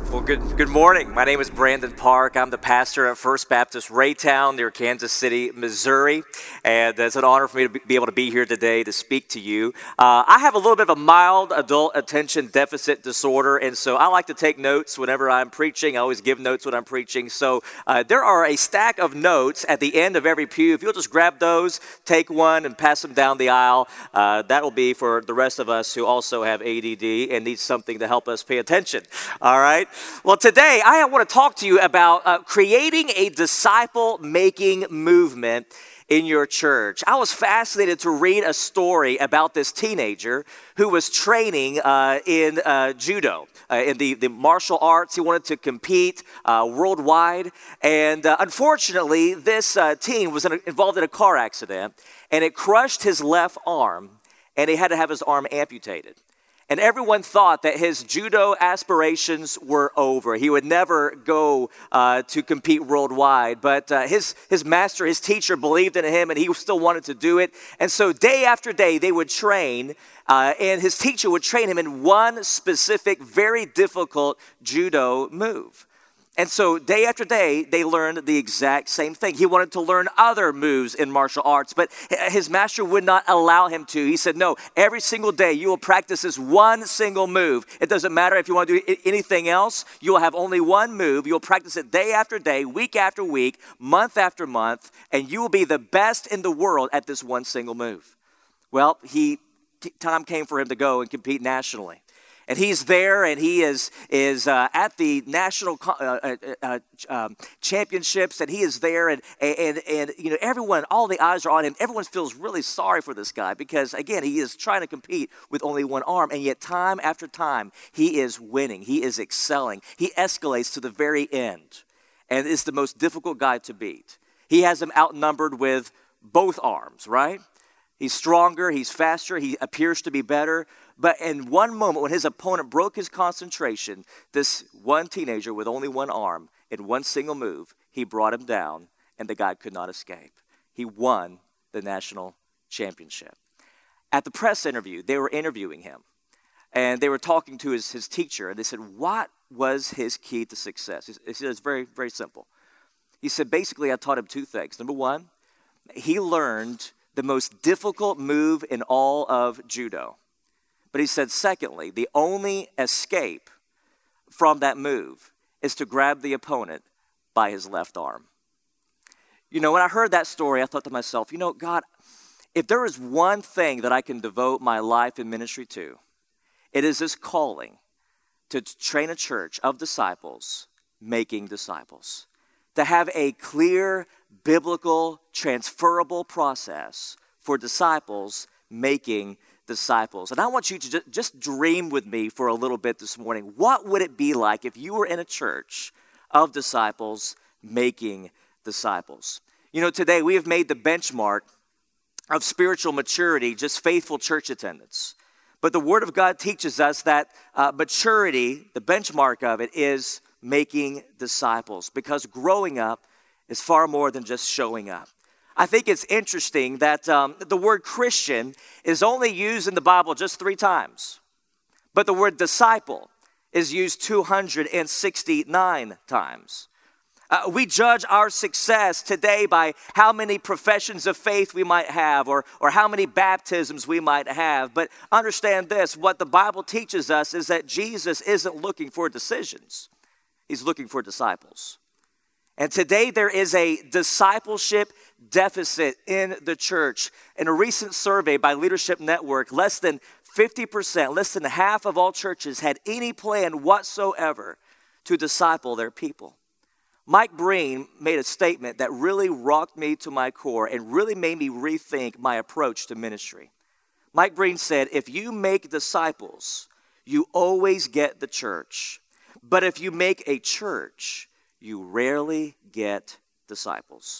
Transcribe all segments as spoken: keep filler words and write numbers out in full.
Well, good good morning. My name is Brandon Park. I'm the pastor at First Baptist Raytown near Kansas City, Missouri. And it's an honor for me to be able to be here today to speak to you. Uh, I have a little bit of a mild adult attention deficit disorder, and so I like to take notes whenever I'm preaching. I always give notes when I'm preaching. So uh, there are a stack of notes at the end of every pew. If you'll just grab those, take one, and pass them down the aisle, uh, that will be for the rest of us who also have A D D and need something to help us pay attention. All right? Well, today I want to talk to you about uh, creating a disciple-making movement in your church. I was fascinated to read a story about this teenager who was training uh, in uh, judo, uh, in the, the martial arts. He wanted to compete uh, worldwide. And uh, unfortunately, this uh, teen was in a, involved in a car accident, and it crushed his left arm, and he had to have his arm amputated. And everyone thought that his judo aspirations were over. He would never go uh, to compete worldwide. But uh, his, his master, his teacher, believed in him, and he still wanted to do it. And so day after day, they would train, uh, and his teacher would train him in one specific, very difficult judo move. And so day after day, they learned the exact same thing. He wanted to learn other moves in martial arts, but his master would not allow him to. He said, no, every single day you will practice this one single move. It doesn't matter if you want to do anything else. You will have only one move. You'll practice it day after day, week after week, month after month, and you will be the best in the world at this one single move. Well, he time came for him to go and compete nationally. And he's there, and he is is uh, at the national uh, uh, uh, um, championships, and he is there, and, and and you know everyone, all the eyes are on him. Everyone feels really sorry for this guy because, again, he is trying to compete with only one arm, and yet time after time, he is winning. He is excelling. He escalates to the very end, and is the most difficult guy to beat. He has him outnumbered with both arms, right? He's stronger, he's faster, he appears to be better. But in one moment, when his opponent broke his concentration, this one teenager with only one arm, in one single move, he brought him down, and the guy could not escape. He won the national championship. At the press interview, they were interviewing him, and they were talking to his, his teacher, and they said, what was his key to success? He said, it's very, very simple. He said, basically, I taught him two things. Number one, he learned the most difficult move in all of judo. But he said, secondly, the only escape from that move is to grab the opponent by his left arm. You know, when I heard that story, I thought to myself, you know, God, if there is one thing that I can devote my life and ministry to, it is this calling to train a church of disciples making disciples, to have a clear, biblical, transferable process for disciples making disciples. And I want you to just dream with me for a little bit this morning. What would it be like if you were in a church of disciples making disciples? You know, today we have made the benchmark of spiritual maturity just faithful church attendance. But the Word of God teaches us that uh, maturity, the benchmark of it, is making disciples, because growing up is far more than just showing up. I think it's interesting that um, the word Christian is only used in the Bible just three times, but the word disciple is used two hundred sixty-nine times. Uh, we judge our success today by how many professions of faith we might have, or, or how many baptisms we might have. But understand this, what the Bible teaches us is that Jesus isn't looking for decisions. He's looking for disciples. And today there is a discipleship deficit in the church. In a recent survey by Leadership Network, less than fifty percent, less than half of all churches had any plan whatsoever to disciple their people. Mike Breen made a statement that really rocked me to my core and really made me rethink my approach to ministry. Mike Breen said, if you make disciples, you always get the church. But if you make a church, you rarely get disciples.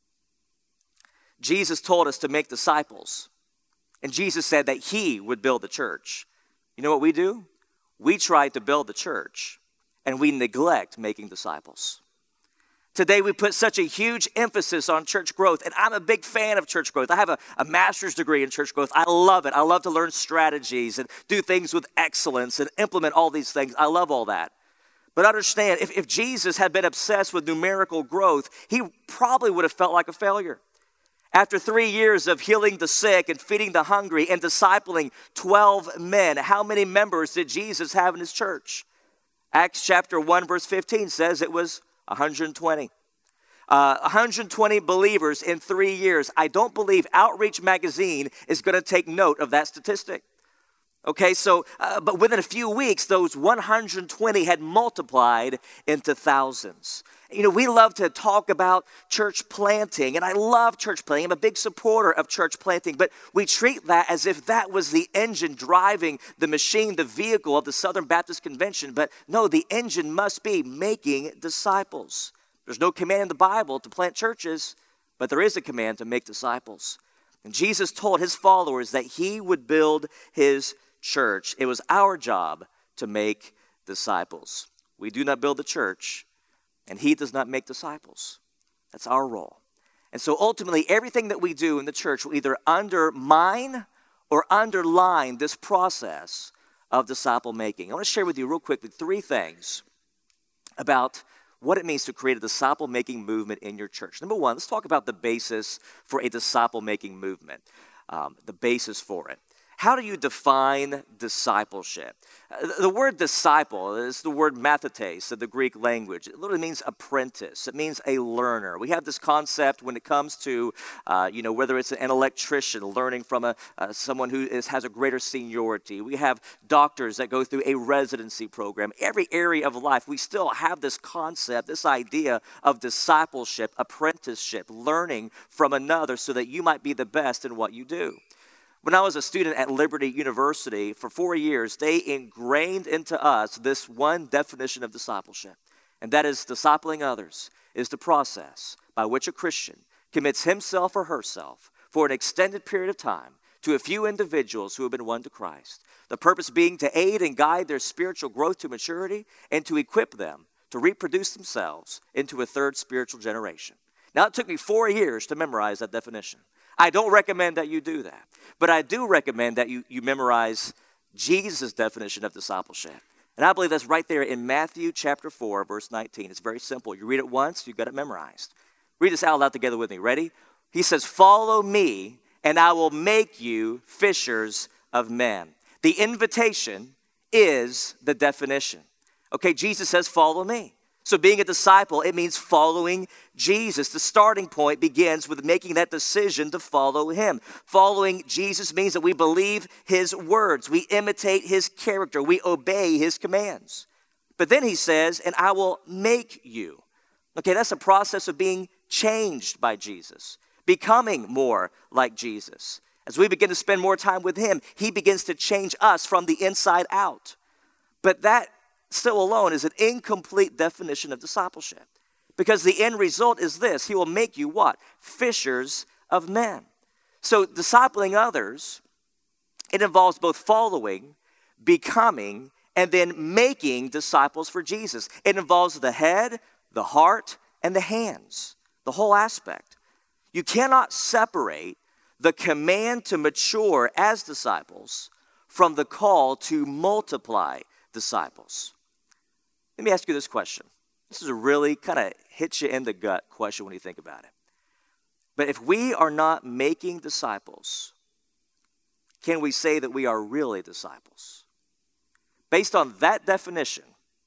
Jesus told us to make disciples, and Jesus said that he would build the church. You know what we do? We try to build the church, and we neglect making disciples. Today, we put such a huge emphasis on church growth, and I'm a big fan of church growth. I have a, a master's degree in church growth. I love it. I love to learn strategies and do things with excellence and implement all these things. I love all that. But understand, if, if Jesus had been obsessed with numerical growth, he probably would have felt like a failure. After three years of healing the sick and feeding the hungry and discipling twelve men, how many members did Jesus have in his church? Acts chapter one, verse fifteen says it was one hundred twenty. Uh, one hundred twenty believers in three years. I don't believe Outreach Magazine is going to take note of that statistic. Okay, so, uh, but within a few weeks, those one hundred twenty had multiplied into thousands. You know, we love to talk about church planting, and I love church planting. I'm a big supporter of church planting, but we treat that as if that was the engine driving the machine, the vehicle of the Southern Baptist Convention. But no, the engine must be making disciples. There's no command in the Bible to plant churches, but there is a command to make disciples. And Jesus told his followers that he would build his church. It was our job to make disciples. We do not build the church, and he does not make disciples. That's our role. And so ultimately, everything that we do in the church will either undermine or underline this process of disciple making. I want to share with you real quickly three things about what it means to create a disciple-making movement in your church. Number one, let's talk about the basis for a disciple-making movement, um, the basis for it. How do you define discipleship? Uh, the word disciple is the word mathetes of the Greek language. It literally means apprentice. It means a learner. We have this concept when it comes to, uh, you know, whether it's an electrician learning from a uh, someone who is, has a greater seniority. We have doctors that go through a residency program. Every area of life, we still have this concept, this idea of discipleship, apprenticeship, learning from another so that you might be the best in what you do. When I was a student at Liberty University for four years, they ingrained into us this one definition of discipleship, and that is discipling others is the process by which a Christian commits himself or herself for an extended period of time to a few individuals who have been won to Christ, the purpose being to aid and guide their spiritual growth to maturity and to equip them to reproduce themselves into a third spiritual generation. Now, it took me four years to memorize that definition. I don't recommend that you do that, but I do recommend that you, you memorize Jesus' definition of discipleship. And I believe that's right there in Matthew chapter four, verse nineteen. It's very simple. You read it once, you've got it memorized. Read this out loud together with me. Ready? He says, "Follow me, and I will make you fishers of men." The invitation is the definition. Okay, Jesus says, "Follow me." So being a disciple, it means following Jesus. The starting point begins with making that decision to follow him. Following Jesus means that we believe his words. We imitate his character. We obey his commands. But then he says, "And I will make you." Okay, that's a process of being changed by Jesus, becoming more like Jesus. As we begin to spend more time with him, he begins to change us from the inside out. But that still alone is an incomplete definition of discipleship, because the end result is this: he will make you what? Fishers of men. So discipling others, it involves both following, becoming, and then making disciples for Jesus. It involves the head, the heart, and the hands, the whole aspect. You cannot separate the command to mature as disciples from the call to multiply disciples. Let me ask you this question. This is a really kind of hit you in the gut question when you think about it. But if we are not making disciples, can we say that we are really disciples? Based on that definition,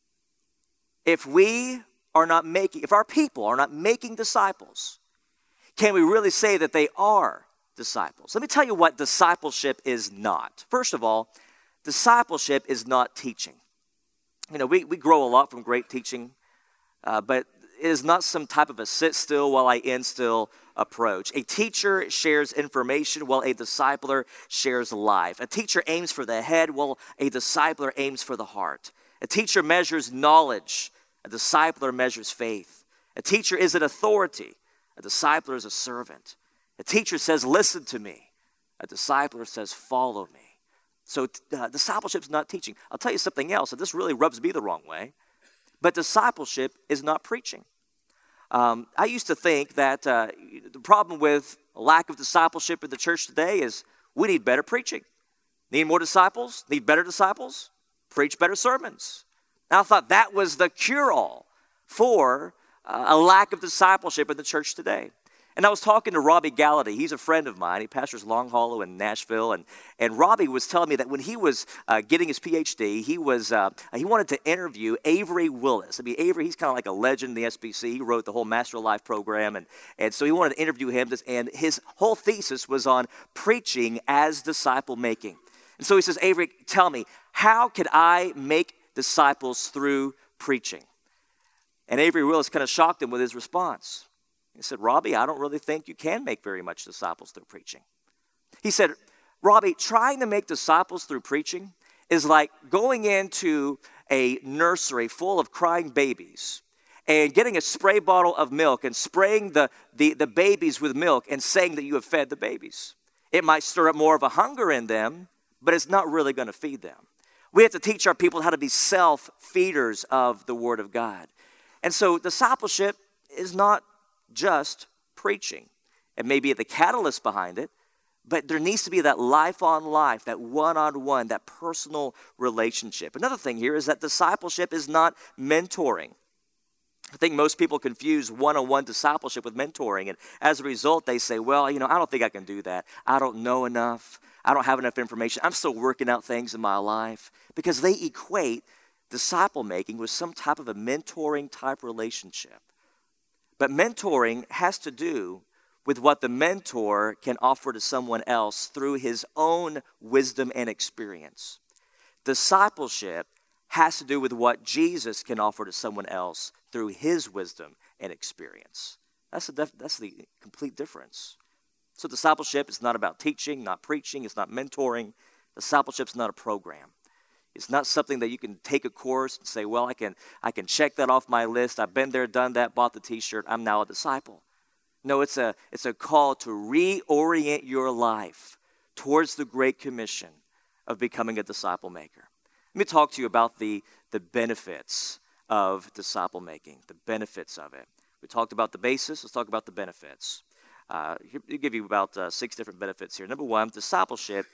if we are not making, if our people are not making disciples, can we really say that they are disciples? Let me tell you what discipleship is not. First of all, discipleship is not teaching. You know, we, we grow a lot from great teaching, uh, but it is not some type of a sit still while I instill approach. A teacher shares information while a discipler shares life. A teacher aims for the head while a discipler aims for the heart. A teacher measures knowledge. A discipler measures faith. A teacher is an authority. A discipler is a servant. A teacher says, "Listen to me." A discipler says, "Follow me." So uh, discipleship is not teaching. I'll tell you something else, and this really rubs me the wrong way, but discipleship is not preaching. Um, I used to think that uh, the problem with a lack of discipleship in the church today is we need better preaching. Need more disciples? Need better disciples? Preach better sermons. And I thought that was the cure-all for uh, a lack of discipleship in the church today. And I was talking to Robbie Gallaty. He's a friend of mine. He pastors Long Hollow in Nashville. And, and Robbie was telling me that when he was uh, getting his P H D, he was uh, he wanted to interview Avery Willis. I mean, Avery, he's kind of like a legend in the S B C. He wrote the whole Master of Life program. And, and so he wanted to interview him. And his whole thesis was on preaching as disciple making. And so he says, Avery, tell me, how could I make disciples through preaching? And Avery Willis kind of shocked him with his response. He said, Robbie, I don't really think you can make very much disciples through preaching. He said, Robbie, trying to make disciples through preaching is like going into a nursery full of crying babies and getting a spray bottle of milk and spraying the, the, the babies with milk and saying that you have fed the babies. It might stir up more of a hunger in them, but it's not really going to feed them. We have to teach our people how to be self-feeders of the Word of God. And so discipleship is not just preaching. It may be the catalyst behind it, but there needs to be that life on life, that one-on-one, that personal relationship. Another thing here is that discipleship is not mentoring. I think most people confuse one-on-one discipleship with mentoring, and as a result, they say, well, you know, I don't think I can do that. I don't know enough. I don't have enough information. I'm still working out things in my life, because they equate disciple making with some type of a mentoring type relationship. But mentoring has to do with what the mentor can offer to someone else through his own wisdom and experience. Discipleship has to do with what Jesus can offer to someone else through his wisdom and experience. That's the, def- that's the complete difference. So discipleship is not about teaching, not preaching. It's not mentoring. Discipleship is not a program. It's not something that you can take a course and say, well, I can I can check that off my list. I've been there, done that, bought the t-shirt. I'm now a disciple. No, it's a, it's a call to reorient your life towards the Great Commission of becoming a disciple maker. Let me talk to you about the, the benefits of disciple making, the benefits of it. We talked about the basis. Let's talk about the benefits. Uh, I'll give you about uh, six different benefits here. Number one, discipleship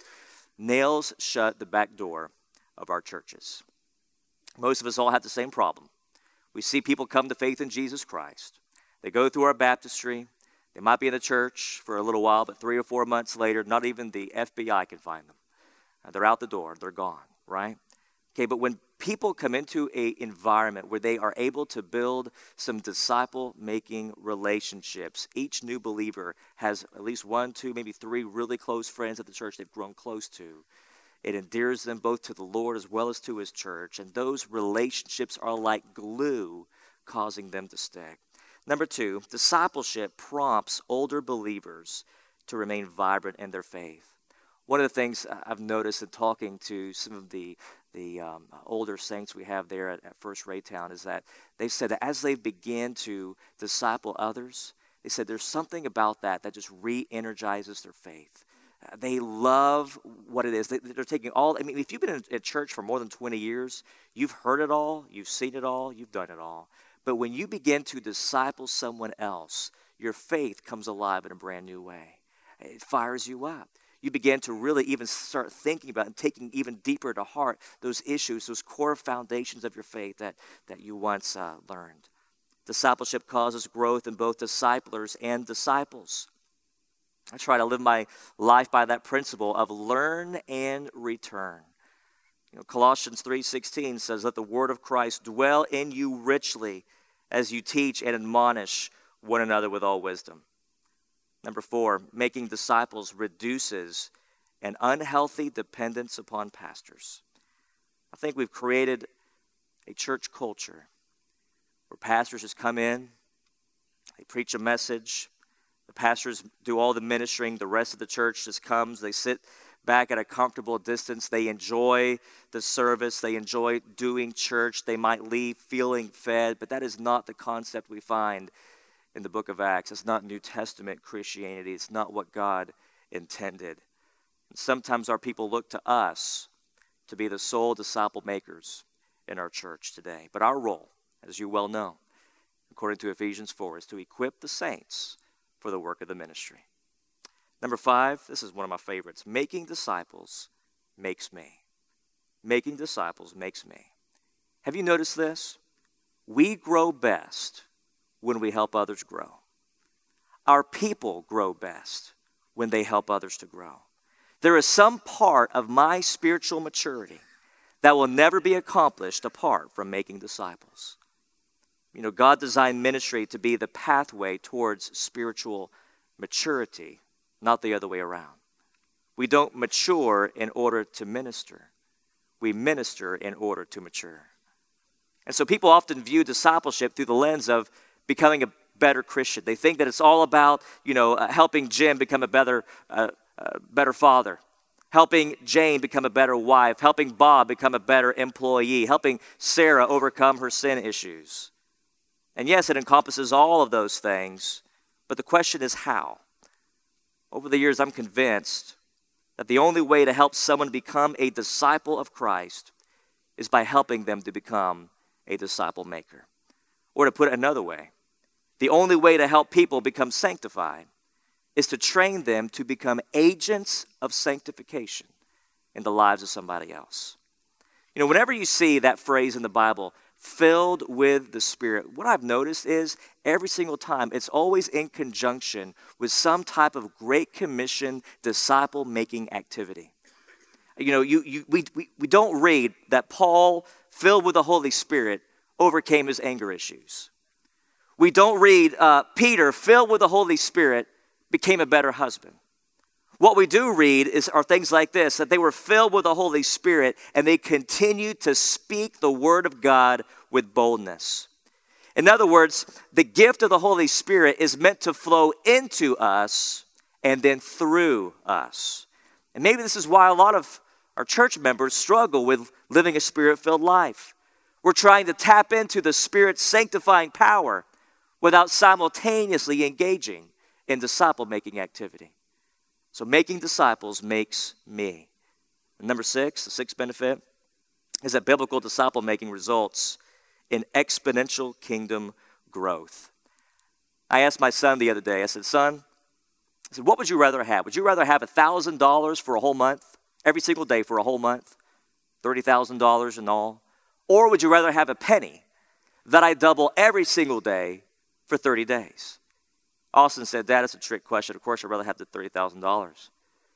nails shut the back door of our churches. Most of us all have the same problem. We see people come to faith in Jesus Christ. They go through our baptistry. They might be in the church for a little while, but three or four months later, not even the F B I can find them. Uh, they're out the door. They're gone, right? Okay, but when people come into an environment where they are able to build some disciple-making relationships, each new believer has at least one, two, maybe three really close friends at the church they've grown close to. It endears them both to the Lord as well as to his church. And those relationships are like glue, causing them to stick. Number two, discipleship prompts older believers to remain vibrant in their faith. One of the things I've noticed in talking to some of the, the um, older saints we have there at, at First Raytown is that they've said that as they begin to disciple others, they said there's something about that that just re-energizes their faith. They love what it is. They, they're taking all, I mean, if you've been in a church for more than twenty years, you've heard it all, you've seen it all, you've done it all. But when you begin to disciple someone else, your faith comes alive in a brand new way. It fires you up. You begin to really even start thinking about and taking even deeper to heart those issues, those core foundations of your faith that, that you once uh, learned. Discipleship causes growth in both disciplers and disciples. I try to live my life by that principle of learn and return. You know, Colossians three sixteen says, let the word of Christ dwell in you richly as you teach and admonish one another with all wisdom. Number four, making disciples reduces an unhealthy dependence upon pastors. I think we've created a church culture where pastors just come in, they preach a message, the pastors do all the ministering, the rest of the church just comes, they sit back at a comfortable distance, they enjoy the service, they enjoy doing church, they might leave feeling fed, but that is not the concept we find in the book of Acts. It's not New Testament Christianity. It's not what God intended. And sometimes our people look to us to be the sole disciple makers in our church today. But our role, as you well know, according to Ephesians four, is to equip the saints for the work of the ministry. Number five, this is one of my favorites. Making disciples makes me. Making disciples makes me. Have you noticed this? We grow best when we help others grow. Our people grow best when they help others to grow. There is some part of my spiritual maturity that will never be accomplished apart from making disciples. You know, God designed ministry to be the pathway towards spiritual maturity, not the other way around. We don't mature in order to minister. We minister in order to mature. And so people often view discipleship through the lens of becoming a better Christian. They think that it's all about, you know, uh, helping Jim become a better, uh, uh, better father, helping Jane become a better wife, helping Bob become a better employee, helping Sarah overcome her sin issues. And yes, it encompasses all of those things, but the question is how? Over the years, I'm convinced that the only way to help someone become a disciple of Christ is by helping them to become a disciple maker. Or to put it another way, the only way to help people become sanctified is to train them to become agents of sanctification in the lives of somebody else. You know, whenever you see that phrase in the Bible, filled with the Spirit, what I've noticed is every single time it's always in conjunction with some type of Great Commission disciple-making activity. You know, you, you, we, we, we don't read that Paul, filled with the Holy Spirit, overcame his anger issues. We don't read uh, Peter, filled with the Holy Spirit, became a better husband. What we do read is are things like this, that they were filled with the Holy Spirit and they continued to speak the word of God with boldness. In other words, the gift of the Holy Spirit is meant to flow into us and then through us. And maybe this is why a lot of our church members struggle with living a Spirit-filled life. We're trying to tap into the Spirit's sanctifying power without simultaneously engaging in disciple-making activity. So making disciples makes me. And number six, the sixth benefit, is that biblical disciple-making results in exponential kingdom growth. I asked my son the other day, I said, son, I said, what would you rather have? Would you rather have one thousand dollars for a whole month, every single day for a whole month, thirty thousand dollars in all? Or would you rather have a penny that I double every single day for thirty days? Austin said, Dad, it's a trick question. Of course, I'd rather have the thirty thousand dollars.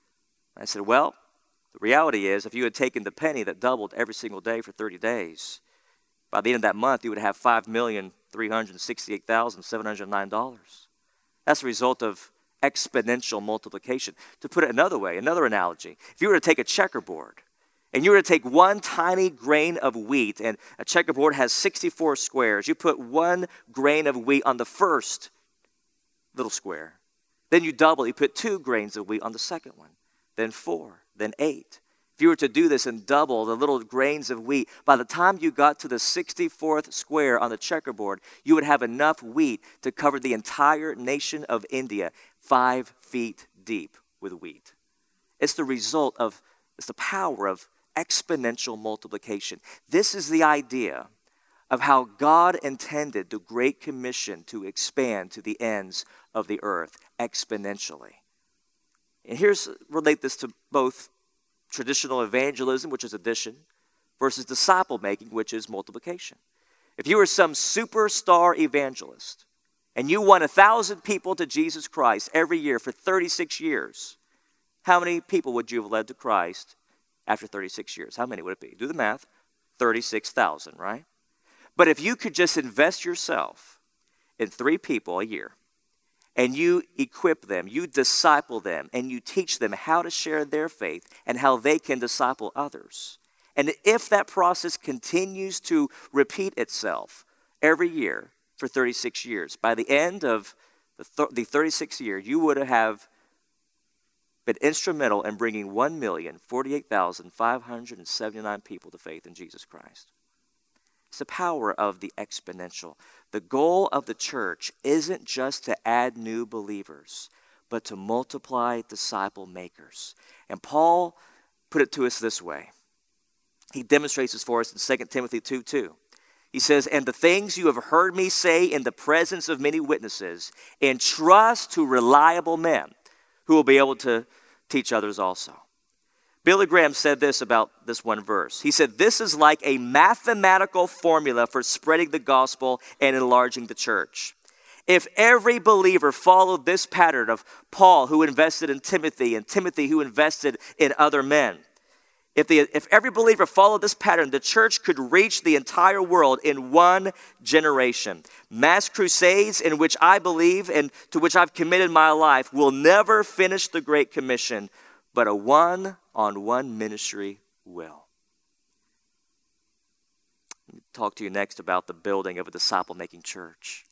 I said, well, the reality is if you had taken the penny that doubled every single day for thirty days, by the end of that month, you would have five million three hundred sixty-eight thousand seven hundred nine dollars. That's a result of exponential multiplication. To put it another way, another analogy, if you were to take a checkerboard and you were to take one tiny grain of wheat, and a checkerboard has sixty-four squares, you put one grain of wheat on the first little square. Then you double, you put two grains of wheat on the second one, then four, then eight. If you were to do this and double the little grains of wheat, by the time you got to the sixty-fourth square on the checkerboard, you would have enough wheat to cover the entire nation of India five feet deep with wheat. It's the result of, it's the power of exponential multiplication. This is the idea of how God intended the Great Commission to expand to the ends of the earth exponentially. And here's, relate this to both traditional evangelism, which is addition, versus disciple making, which is multiplication. If you were some superstar evangelist and you won a thousand people to Jesus Christ every year for thirty-six years, how many people would you have led to Christ after thirty-six years? How many would it be? Do the math. thirty-six thousand, right? But if you could just invest yourself in three people a year, and you equip them, you disciple them, and you teach them how to share their faith and how they can disciple others. And if that process continues to repeat itself every year for thirty-six years, by the end of the, th- the thirty-sixth year, you would have been instrumental in bringing one million forty-eight thousand five hundred seventy-nine people to faith in Jesus Christ. It's the power of the exponential. The goal of the church isn't just to add new believers, but to multiply disciple makers. And Paul put it to us this way. He demonstrates this for us in Second Timothy two two. He says, and the things you have heard me say in the presence of many witnesses, entrust to reliable men who will be able to teach others also. Billy Graham said this about this one verse. He said, this is like a mathematical formula for spreading the gospel and enlarging the church. If every believer followed this pattern of Paul, who invested in Timothy, and Timothy, who invested in other men, if, the, if every believer followed this pattern, the church could reach the entire world in one generation. Mass crusades, in which I believe and to which I've committed my life, will never finish the Great Commission, but a one-on-one ministry will. Let me talk to you next about the building of a disciple-making church.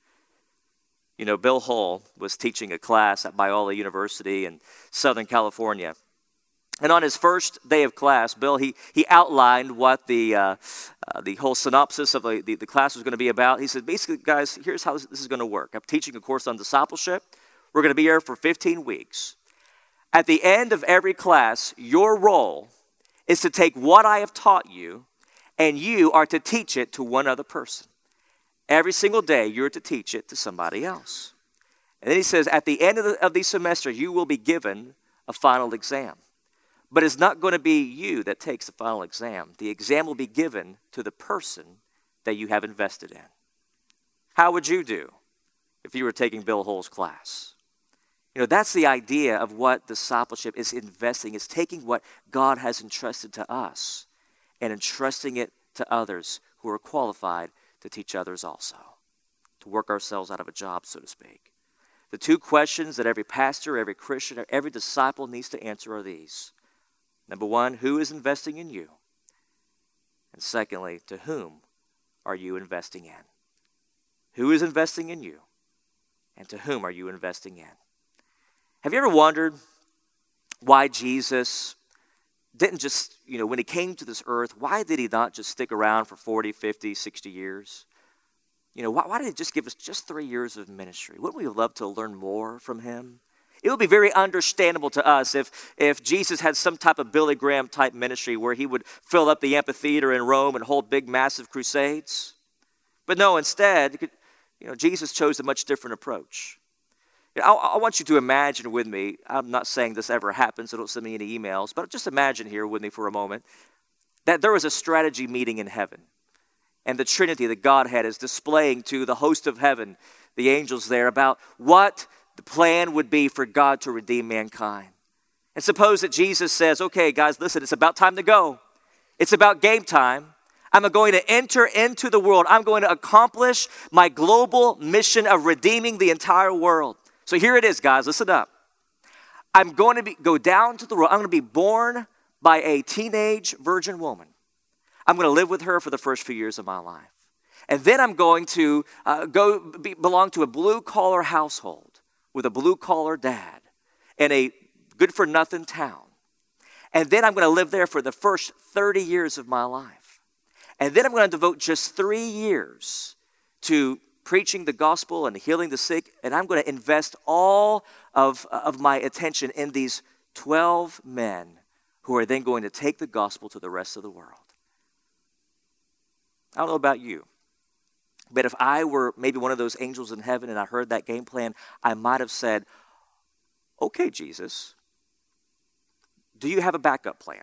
You know, Bill Hull was teaching a class at Biola University in Southern California. And on his first day of class, Bill, he, he outlined what the, uh, uh, the whole synopsis of the, the, the class was going to be about. He said, basically, guys, here's how this, this is going to work. I'm teaching a course on discipleship. We're going to be here for fifteen weeks. At the end of every class, your role is to take what I have taught you, and you are to teach it to one other person. Every single day, you're to teach it to somebody else. And then he says, at the end of the, of the semester, you will be given a final exam. But it's not going to be you that takes the final exam. The exam will be given to the person that you have invested in. How would you do if you were taking Bill Hull's class? You know, that's the idea of what discipleship is investing, is taking what God has entrusted to us and entrusting it to others who are qualified to teach others also, to work ourselves out of a job, so to speak. The two questions that every pastor, every Christian, or every disciple needs to answer are these. Number one, who is investing in you? And secondly, to whom are you investing in? Who is investing in you? And to whom are you investing in? Have you ever wondered why Jesus didn't just, you know, when he came to this earth, why did he not just stick around for forty, fifty, sixty years? You know, why, why did he just give us just three years of ministry? Wouldn't we love to learn more from him? It would be very understandable to us if, if Jesus had some type of Billy Graham type ministry where he would fill up the amphitheater in Rome and hold big, massive crusades. But no, instead, you know, Jesus chose a much different approach. I, I want you to imagine with me, I'm not saying this ever happens, so don't send me any emails, but just imagine here with me for a moment that there was a strategy meeting in heaven, and the Trinity, the Godhead, is displaying to the host of heaven, the angels there, about what the plan would be for God to redeem mankind. And suppose that Jesus says, okay, guys, listen, it's about time to go. It's about game time. I'm going to enter into the world. I'm going to accomplish my global mission of redeeming the entire world. So here it is, guys. Listen up. I'm going to be, go down to the world. I'm going to be born by a teenage virgin woman. I'm going to live with her for the first few years of my life. And then I'm going to uh, go be, belong to a blue-collar household with a blue-collar dad in a good-for-nothing town. And then I'm going to live there for the first thirty years of my life. And then I'm going to devote just three years to preaching the gospel and healing the sick, and I'm going to invest all of, of my attention in these twelve men who are then going to take the gospel to the rest of the world. I don't know about you, but if I were maybe one of those angels in heaven and I heard that game plan, I might have said, okay, Jesus, do you have a backup plan?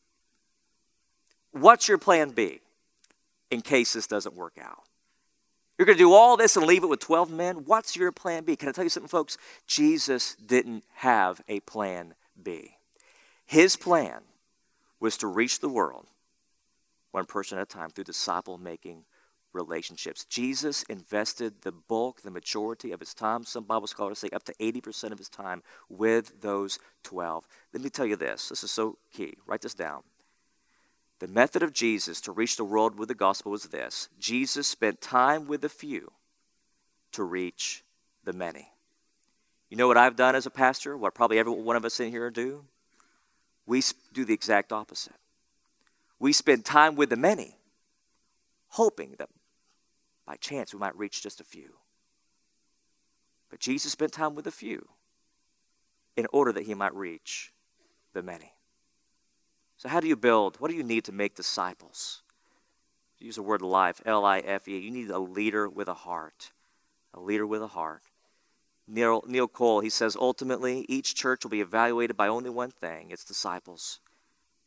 What's your plan B in case this doesn't work out? You're going to do all this and leave it with twelve men? What's your plan B? Can I tell you something, folks? Jesus didn't have a plan B. His plan was to reach the world one person at a time through disciple-making relationships. Jesus invested the bulk, the majority of his time, some Bible scholars say up to eighty percent of his time, with those twelve. Let me tell you this. This is so key. Write this down. The method of Jesus to reach the world with the gospel was this. Jesus spent time with the few to reach the many. You know what I've done as a pastor? What probably every one of us in here do? We do the exact opposite. We spend time with the many, hoping that by chance we might reach just a few. But Jesus spent time with the few in order that he might reach the many. So how do you build? What do you need to make disciples? Use the word life, L I F E. You need a leader with a heart. A leader with a heart. Neil, Neil Cole, he says, ultimately, each church will be evaluated by only one thing, its disciples.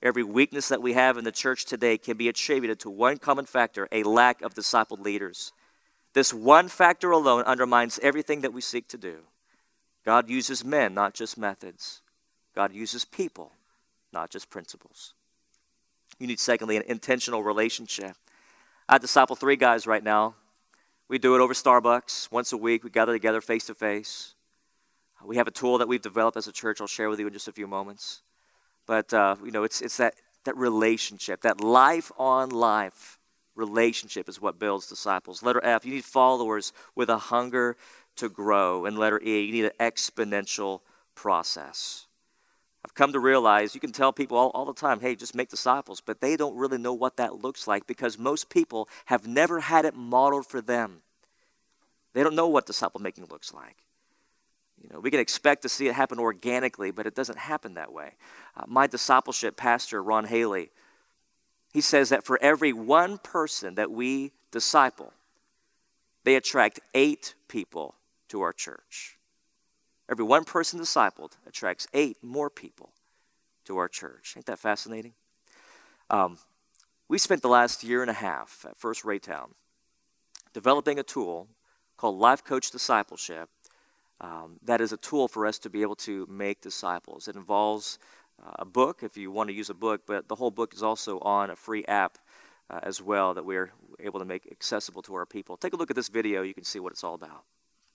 Every weakness that we have in the church today can be attributed to one common factor, a lack of discipled leaders. This one factor alone undermines everything that we seek to do. God uses men, not just methods. God uses people, not just principles. You need, secondly, an intentional relationship. I disciple three guys right now. We do it over Starbucks once a week. We gather together face to face. We have a tool that we've developed as a church I'll share with you in just a few moments. But, uh, you know, it's it's that, that relationship, that life-on-life relationship is what builds disciples. Letter F, you need followers with a hunger to grow. And letter E, you need an exponential process. I've come to realize you can tell people all, all the time, hey, just make disciples, but they don't really know what that looks like because most people have never had it modeled for them. They don't know what disciple making looks like. You know, we can expect to see it happen organically, but it doesn't happen that way. Uh, my discipleship pastor, Ron Haley, he says that for every one person that we disciple, they attract eight people to our church. Every one person discipled attracts eight more people to our church. Ain't that fascinating? Um, we spent the last year and a half at First Raytown developing a tool called Life Coach Discipleship. Um, that is a tool for us to be able to make disciples. It involves uh, a book, if you want to use a book, but the whole book is also on a free app uh, as well that we're able to make accessible to our people. Take a look at this video. You can see what it's all about.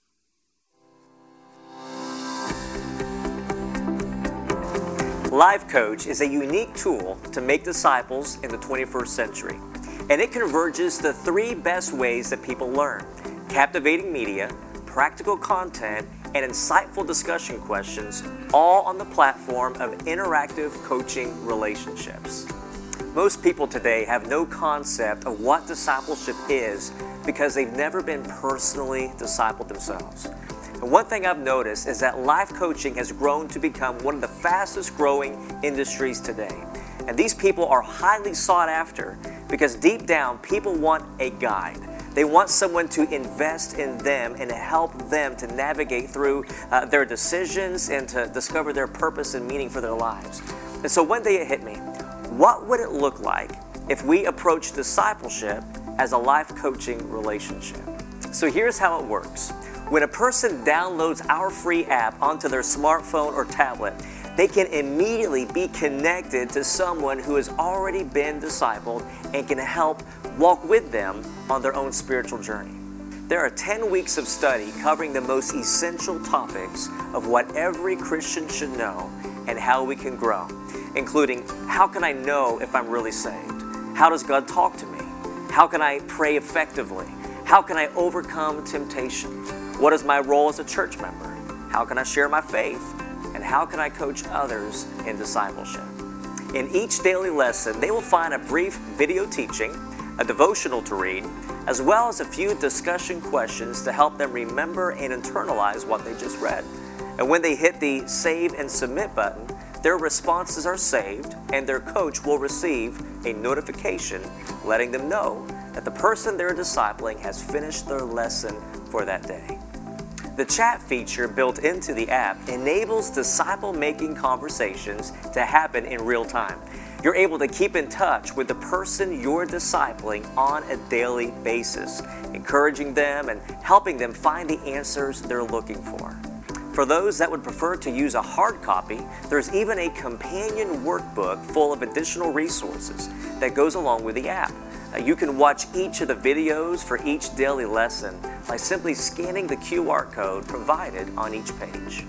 Life Coach is a unique tool to make disciples in the twenty-first century, and it converges the three best ways that people learn: captivating media, practical content, and insightful discussion questions, all on the platform of interactive coaching relationships. Most people today have no concept of what discipleship is because they've never been personally discipled themselves. And one thing I've noticed is that life coaching has grown to become one of the fastest growing industries today. And these people are highly sought after because deep down, people want a guide. They want someone to invest in them and to help them to navigate through uh, their decisions and to discover their purpose and meaning for their lives. And so one day it hit me. What would it look like if we approached discipleship as a life coaching relationship? So here's how it works. When a person downloads our free app onto their smartphone or tablet, they can immediately be connected to someone who has already been discipled and can help walk with them on their own spiritual journey. There are ten weeks of study covering the most essential topics of what every Christian should know and how we can grow, including how can I know if I'm really saved? How does God talk to me? How can I pray effectively? How can I overcome temptation? What is my role as a church member? How can I share my faith? And how can I coach others in discipleship? In each daily lesson, they will find a brief video teaching, a devotional to read, as well as a few discussion questions to help them remember and internalize what they just read. And when they hit the Save and Submit button, their responses are saved and their coach will receive a notification letting them know that the person they're discipling has finished their lesson for that day. The chat feature built into the app enables disciple-making conversations to happen in real time. You're able to keep in touch with the person you're discipling on a daily basis, encouraging them and helping them find the answers they're looking for. For those that would prefer to use a hard copy, there's even a companion workbook full of additional resources that goes along with the app. Uh, you can watch each of the videos for each daily lesson by simply scanning the Q R code provided on each page.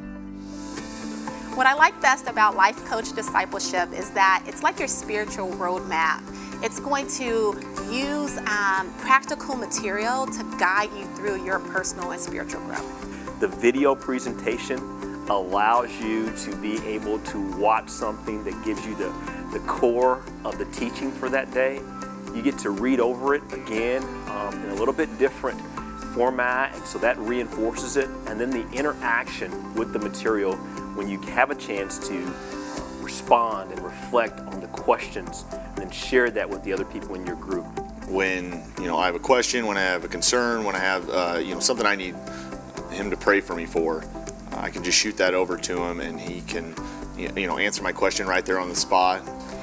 What I like best about Life Coach Discipleship is that it's like your spiritual roadmap. It's going to use um, practical material to guide you through your personal and spiritual growth. The video presentation allows you to be able to watch something that gives you the, the core of the teaching for that day. You get to read over it again um, in a little bit different format, and so that reinforces it. And then the interaction with the material when you have a chance to respond and reflect on the questions and then share that with the other people in your group. When you know I have a question, when I have a concern, when I have uh, you know something I need him to pray for me for, uh, I can just shoot that over to him and he can you know answer my question right there on the spot.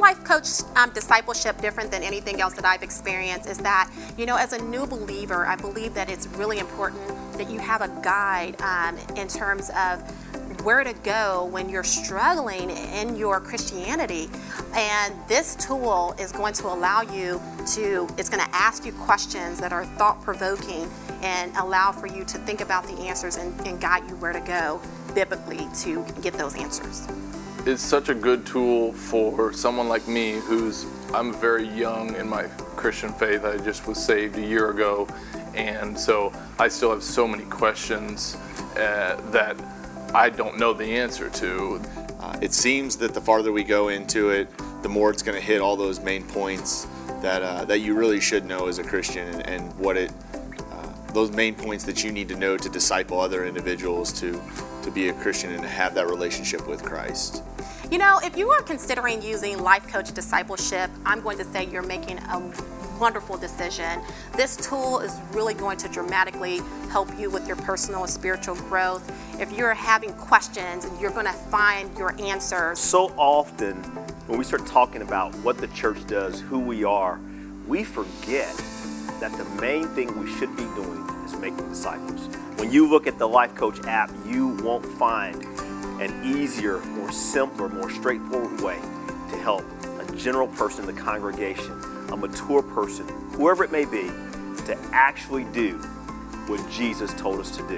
life coach um, discipleship different than anything else that I've experienced is that, you know, as a new believer, I believe that it's really important that you have a guide um, in terms of where to go when you're struggling in your Christianity. And this tool is going to allow you to, it's going to ask you questions that are thought-provoking and allow for you to think about the answers and, and guide you where to go biblically to get those answers. It's such a good tool for someone like me who's, I'm very young in my Christian faith. I just was saved a year ago, and so I still have so many questions uh, that I don't know the answer to. Uh, it seems that the farther we go into it, the more it's going to hit all those main points that uh, that you really should know as a Christian, and, and what it uh, those main points that you need to know to disciple other individuals to to be a Christian and to have that relationship with Christ. You know, if you are considering using Life Coach Discipleship, I'm going to say you're making a wonderful decision. This tool is really going to dramatically help you with your personal and spiritual growth. If you're having questions, you're going to find your answers. So often when we start talking about what the church does, who we are, we forget that the main thing we should be doing is making disciples. When you look at the Life Coach app, you won't find an easier, more simpler, more straightforward way to help a general person in the congregation, a mature person, whoever it may be, to actually do what Jesus told us to do.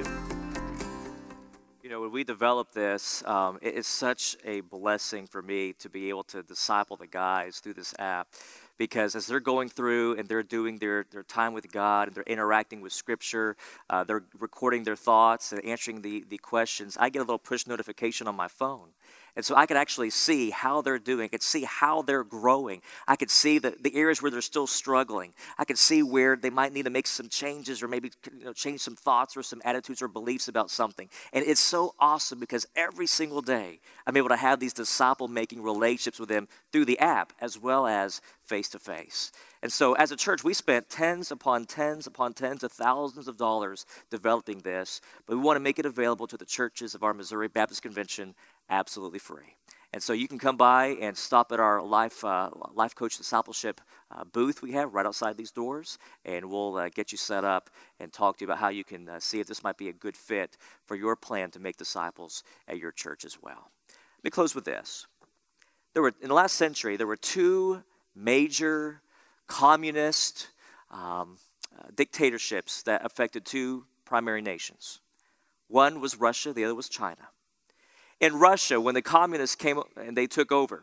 You know, when we developed this, um, it is such a blessing for me to be able to disciple the guys through this app, because as they're going through and they're doing their, their time with God and they're interacting with Scripture, uh, they're recording their thoughts and answering the, the questions, I get a little push notification on my phone. And so I could actually see how they're doing. I could see how they're growing. I could see the, the areas where they're still struggling. I could see where they might need to make some changes, or maybe, you know, change some thoughts or some attitudes or beliefs about something. And it's so awesome because every single day I'm able to have these disciple-making relationships with them through the app as well as face-to-face. And so as a church, we spent tens upon tens upon tens of thousands of dollars developing this, but we want to make it available to the churches of our Missouri Baptist Convention absolutely free. And so you can come by and stop at our Life uh, Life Coach Discipleship uh, booth we have right outside these doors, and we'll uh, get you set up and talk to you about how you can uh, see if this might be a good fit for your plan to make disciples at your church as well. Let me close with this. There were, in the last century, there were two major communist um, uh, dictatorships that affected two primary nations. One was Russia, the other was China. In Russia, when the communists came and they took over,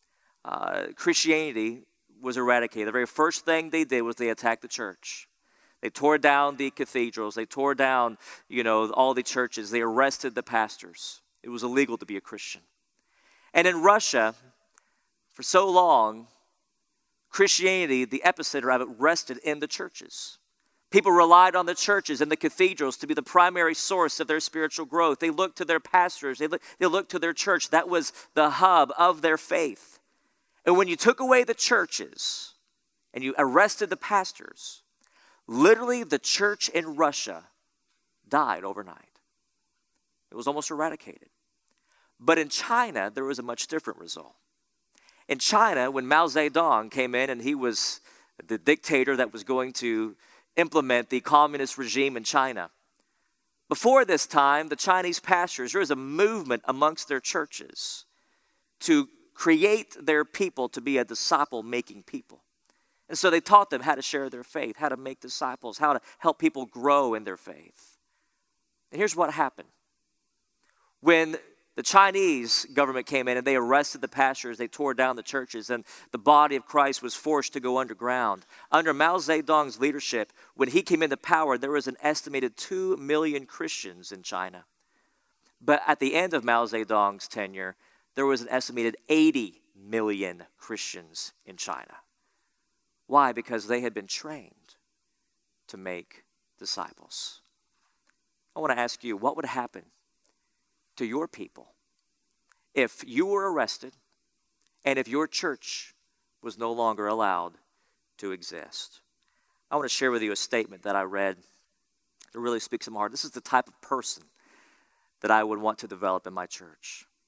uh, Christianity was eradicated. The very first thing they did was they attacked the church. They tore down the cathedrals. They tore down, you know, all the churches. They arrested the pastors. It was illegal to be a Christian. And in Russia, for so long, Christianity, the epicenter of it, rested in the churches. People relied on the churches and the cathedrals to be the primary source of their spiritual growth. They looked to their pastors. They, look, they looked to their church. That was the hub of their faith. And when you took away the churches and you arrested the pastors, literally the church in Russia died overnight. It was almost eradicated. But in China, there was a much different result. In China, when Mao Zedong came in and he was the dictator that was going to implement the communist regime in China, before this time, the Chinese pastors, there was a movement amongst their churches to create their people to be a disciple-making people. And so they taught them how to share their faith, how to make disciples, how to help people grow in their faith. And here's what happened. When the Chinese government came in and they arrested the pastors, they tore down the churches, and the body of Christ was forced to go underground. Under Mao Zedong's leadership, when he came into power, there was an estimated two million Christians in China. But at the end of Mao Zedong's tenure, there was an estimated eighty million Christians in China. Why? Because they had been trained to make disciples. I want to ask you, what would happen to your people if you were arrested and if your church was no longer allowed to exist? I want to share with you a statement that I read that really speaks to my heart. This is the type of person that I would want to develop in my church.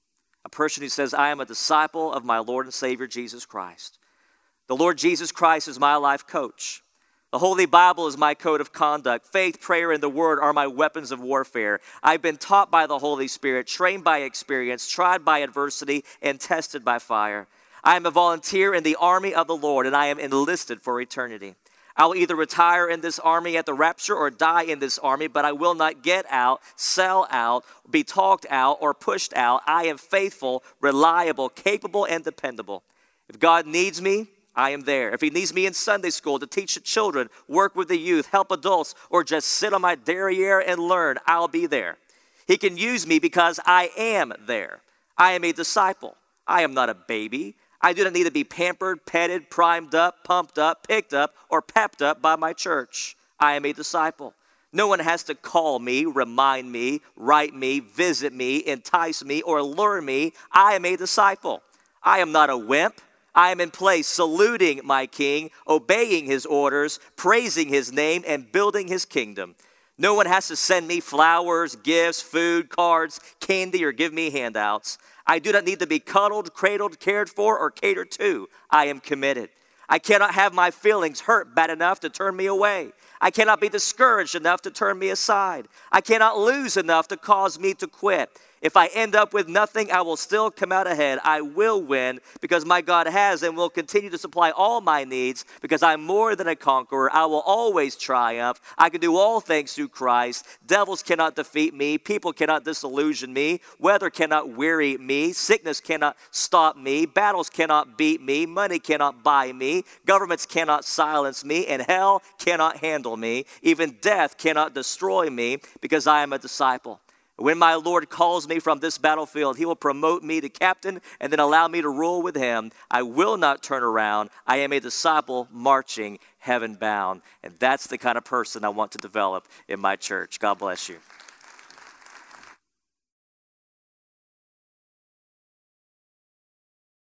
A person who says, I am a disciple of my Lord and Savior, Jesus Christ. The Lord Jesus Christ is my life coach. The Holy Bible is my code of conduct. Faith, prayer, and the Word are my weapons of warfare. I've been taught by the Holy Spirit, trained by experience, tried by adversity, and tested by fire. I am a volunteer in the army of the Lord, and I am enlisted for eternity. I will either retire in this army at the rapture or die in this army, but I will not get out, sell out, be talked out, or pushed out. I am faithful, reliable, capable, and dependable. If God needs me, I am there. If he needs me in Sunday school to teach the children, work with the youth, help adults, or just sit on my derriere and learn, I'll be there. He can use me because I am there. I am a disciple. I am not a baby. I do not need to be pampered, petted, primed up, pumped up, picked up, or pepped up by my church. I am a disciple. No one has to call me, remind me, write me, visit me, entice me, or lure me. I am a disciple. I am not a wimp. I am in place, saluting my King, obeying his orders, praising his name, and building his kingdom. No one has to send me flowers, gifts, food, cards, candy, or give me handouts. I do not need to be cuddled, cradled, cared for, or catered to. I am committed. I cannot have my feelings hurt bad enough to turn me away. I cannot be discouraged enough to turn me aside. I cannot lose enough to cause me to quit. If I end up with nothing, I will still come out ahead. I will win because my God has and will continue to supply all my needs because I'm more than a conqueror. I will always triumph. I can do all things through Christ. Devils cannot defeat me. People cannot disillusion me. Weather cannot weary me. Sickness cannot stop me. Battles cannot beat me. Money cannot buy me. Governments cannot silence me. And hell cannot handle me. Even death cannot destroy me because I am a disciple. When my Lord calls me from this battlefield, he will promote me to captain and then allow me to rule with him. I will not turn around. I am a disciple marching heaven bound. And that's the kind of person I want to develop in my church. God bless you.